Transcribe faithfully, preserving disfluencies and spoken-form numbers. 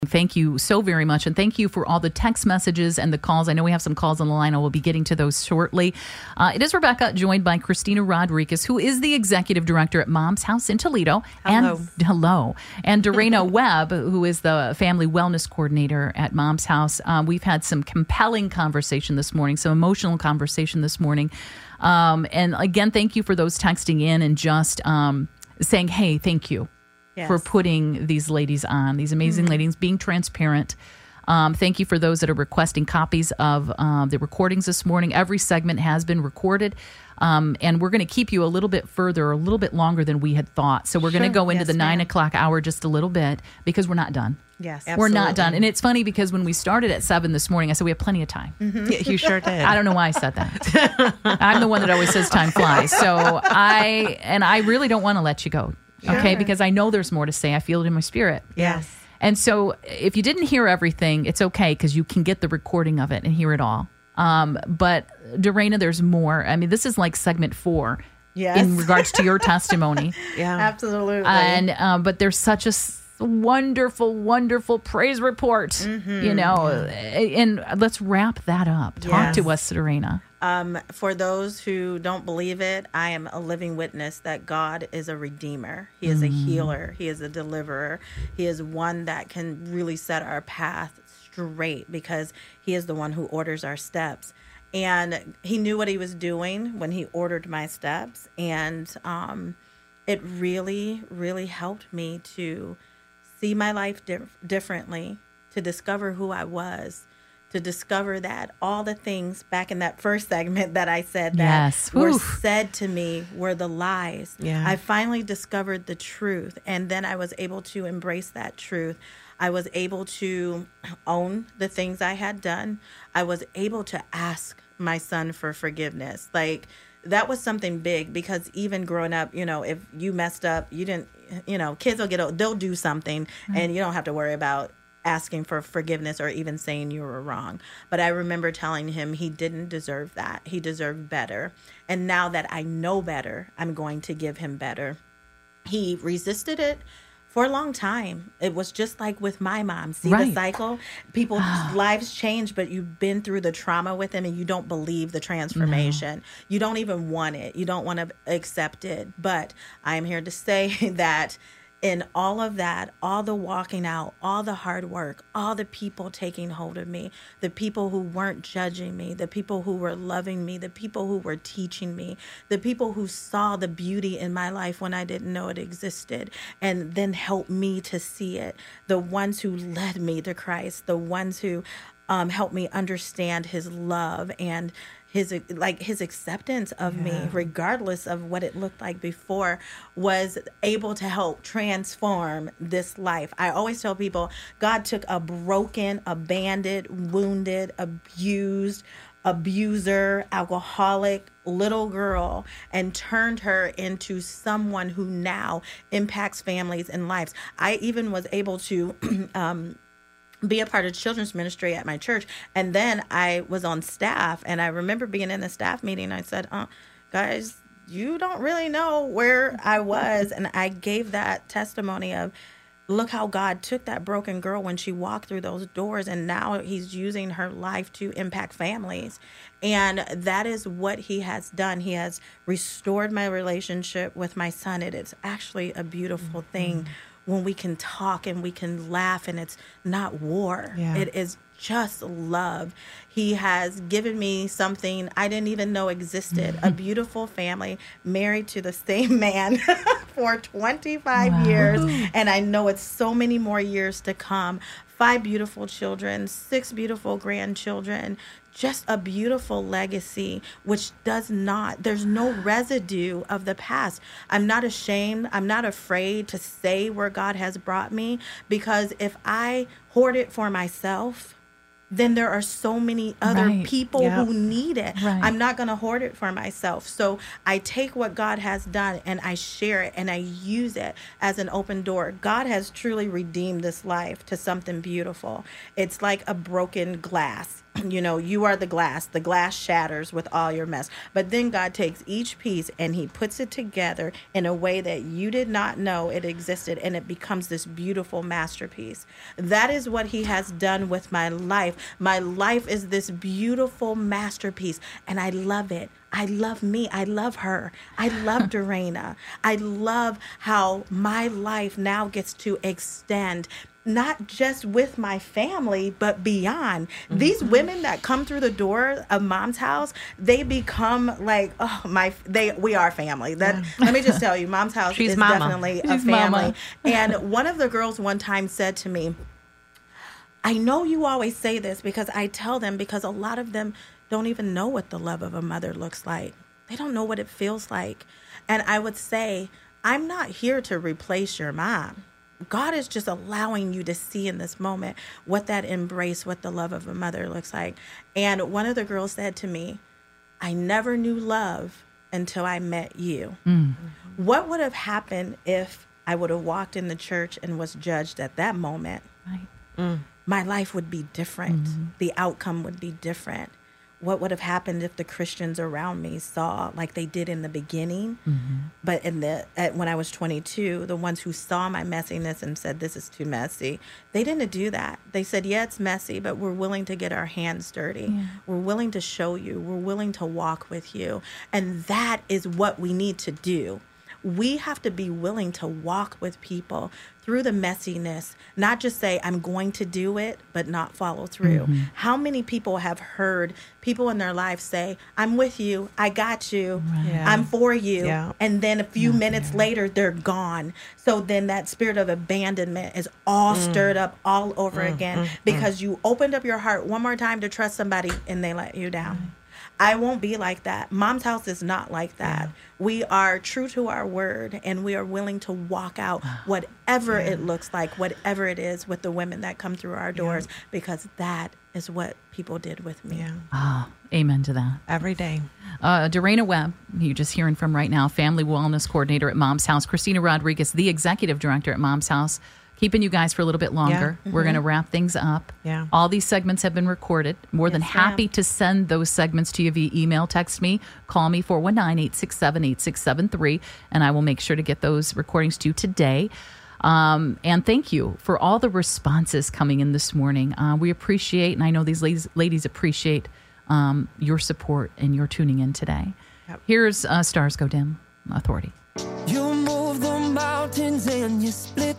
Thank you so very much. And thank you for all the text messages and the calls. I know we have some calls on the line. I will be getting to those shortly. Uh, it is Rebecca, joined by Christina Rodriguez, who is the executive director at Mom's House in Toledo. Hello. And hello. And Dorena Webb, who is the family wellness coordinator at Mom's House. Um, we've had some compelling conversation this morning, some emotional conversation this morning. Um, and again, thank you for those texting in and just um, saying, hey, thank you. Yes. For putting these ladies on, these amazing mm-hmm. ladies, being transparent. Um, thank you for those that are requesting copies of um, the recordings this morning. Every segment has been recorded, um, and we're going to keep you a little bit further, a little bit longer than we had thought. So we're going to Sure. go into Yes, the nine ma'am. o'clock hour just a little bit because we're not done. Yes, We're absolutely. not done. And it's funny because when we started at seven this morning, I said we have plenty of time. Mm-hmm. Yeah, you sure did. I don't know why I said that. I'm the one that always says time flies. So I, and I really don't want to let you go. Okay, Sure. because I know there's more to say. I feel it in my spirit. Yes. And so if you didn't hear everything, it's okay because you can get the recording of it and hear it all. Um, but Dorena, there's more. I mean, this is like segment four Yes. in regards to your testimony. Yeah. Absolutely. And um, but there's such a s- wonderful, wonderful praise report, Mm-hmm. you know. And let's wrap that up. Talk Yes. to us, Dorena. Um, for those who don't believe it, I am a living witness that God is a redeemer. He is a healer. He is a deliverer. He is one that can really set our path straight because he is the one who orders our steps. And he knew what he was doing when he ordered my steps. And um, it really, really helped me to see my life di- differently, to discover who I was, to discover that all the things back in that first segment that I said that Yes. were Oof. said to me were the lies. Yeah. I finally discovered the truth, and then I was able to embrace that truth. I was able to own the things I had done. I was able to ask my son for forgiveness. Like, that was something big because even growing up, you know, if you messed up, you didn't, you know, kids will get, they'll do something and you don't have to worry about asking for forgiveness or even saying you were wrong. But I remember telling him he didn't deserve that. He deserved better. And now that I know better, I'm going to give him better. He resisted it for a long time. It was just like with my mom. See Right. the cycle? People's lives change, but you've been through the trauma with him and you don't believe the transformation. You don't even want it. You don't want to accept it. But I'm here to say that in all of that, all the walking out, all the hard work, all the people taking hold of me, the people who weren't judging me, the people who were loving me, the people who were teaching me, the people who saw the beauty in my life when I didn't know it existed, and then helped me to see it, the ones who led me to Christ, the ones who um, helped me understand his love and his like his acceptance of Yeah. me, regardless of what it looked like before, was able to help transform this life. I always tell people God took a broken, abandoned, wounded, abused, abuser, alcoholic little girl and turned her into someone who now impacts families and lives. I even was able to um be a part of children's ministry at my church. And then I was on staff, and I remember being in the staff meeting. I said, uh, guys, you don't really know where I was. And I gave that testimony of, look how God took that broken girl when she walked through those doors, and now he's using her life to impact families. And that is what he has done. He has restored my relationship with my son. It is actually a beautiful mm-hmm. thing when we can talk and we can laugh and it's not war. Yeah. It is just love. He has given me something I didn't even know existed. A beautiful family married to the same man for twenty-five Wow. years. And I know it's so many more years to come. Five beautiful children, six beautiful grandchildren, just a beautiful legacy, which does not, there's no residue of the past. I'm not ashamed. I'm not afraid to say where God has brought me, because if I hoard it for myself, then there are so many other Right. people Yep. who need it. Right. I'm not going to hoard it for myself. So I take what God has done and I share it and I use it as an open door. God has truly redeemed this life to something beautiful. It's like a broken glass. you know, you are the glass. The glass shatters with all your mess. But then God takes each piece and he puts it together in a way that you did not know it existed, and it becomes this beautiful masterpiece. That is what he has done with my life. My life is this beautiful masterpiece, and I love it. I love me. I love her. I love Dorena. I love how my life now gets to extend, not just with my family, but beyond. Mm-hmm. These women that come through the door of Mom's house, they become like, oh my, they, we are family. That yeah. Let me just tell you, Mom's house She's is mama. definitely She's a family. mama. And one of the girls one time said to me, I know you always say this because I tell them, because a lot of them don't even know what the love of a mother looks like. They don't know what it feels like. And I would say, I'm not here to replace your mom. God is just allowing you to see in this moment what that embrace, what the love of a mother looks like. And one of the girls said to me, I never knew love until I met you. Mm. What would have happened if I would have walked in the church and was judged at that moment? Right. Mm. My life would be different. Mm-hmm. The outcome would be different. What would have happened if the Christians around me saw like they did in the beginning, mm-hmm. but in the at, when I was twenty-two, the ones who saw my messiness and said, this is too messy, they didn't do that. They said, yeah, it's messy, but we're willing to get our hands dirty. Yeah. We're willing to show you. We're willing to walk with you. And that is what we need to do. We have to be willing to walk with people through the messiness, not just say, I'm going to do it, but not follow through. Mm-hmm. How many people have heard people in their lives say, I'm with you, I got you, yeah. I'm for you, yeah. and then a few not minutes there. later, they're gone. So then that spirit of abandonment is all mm. stirred up all over mm, again mm, because mm. you opened up your heart one more time to trust somebody and they let you down. Mm. I won't be like that. Mom's house is not like that. Yeah. We are true to our word, and we are willing to walk out whatever yeah. it looks like, whatever it is with the women that come through our doors, yeah. because that is what people did with me. Yeah. Oh, amen to that. Every day. Uh, Dorena Webb, who you're just hearing from right now, Family Wellness Coordinator at Mom's House. Christina Rodriguez, the Executive Director at Mom's House. Keeping you guys for a little bit longer. Yeah. Mm-hmm. We're going to wrap things up. Yeah. All these segments have been recorded. More yes, than happy ma'am. to send those segments to you via email, text me, call me, four one nine, eight six seven, eight six seven three, and I will make sure to get those recordings to you today. Um, and thank you for all the responses coming in this morning. Uh, we appreciate, and I know these ladies, ladies appreciate um, your support and your tuning in today. Yep. Here's uh, Stars Go Dim, Authority. You move the mountains and you split